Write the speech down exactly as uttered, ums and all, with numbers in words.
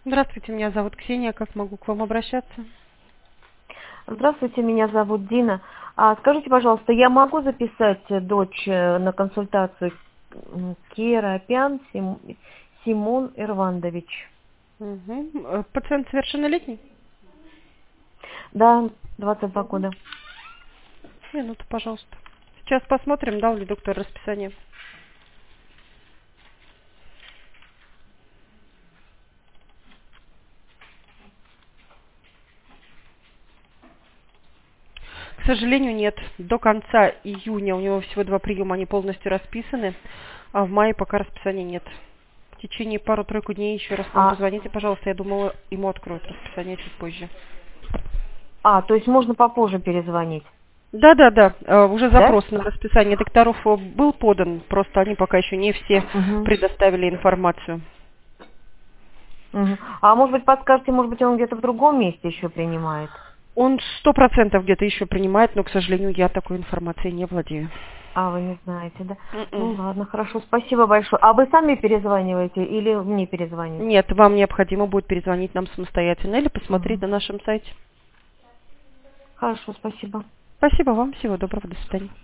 Здравствуйте, меня зовут Ксения. Как могу к вам обращаться? Здравствуйте, меня зовут Дина. А скажите, пожалуйста, я могу записать э, дочь э, на консультацию м, Керапян Сим- Симон Ирвандович? Мгм. Э, Пациент совершеннолетний? Да, двадцать два Мгм. года. Минуту, пожалуйста. Сейчас посмотрим, дал ли доктор расписание. К сожалению, нет. До конца июня у него всего два приема, они полностью расписаны, а в мае пока расписания нет. В течение пару-тройку дней еще раз нам А, позвоните, пожалуйста. Я думала, ему откроют расписание чуть позже. а, то есть можно попозже перезвонить, Да-да-да, э, уже да? запрос на расписание докторов э, был подан, просто они пока еще не все Угу. предоставили информацию. Угу. А может быть, подскажете, может быть, он где-то в другом месте еще принимает? Он сто процентов где-то еще принимает, но, к сожалению, я такой информацией не владею. А, вы не знаете, да? Ну М-м. ладно, хорошо, спасибо большое. А вы сами перезваниваете или мне перезвонить? Нет, вам необходимо будет перезвонить нам самостоятельно или посмотреть Угу. на нашем сайте. Хорошо, спасибо. Спасибо вам, всего доброго, до свидания.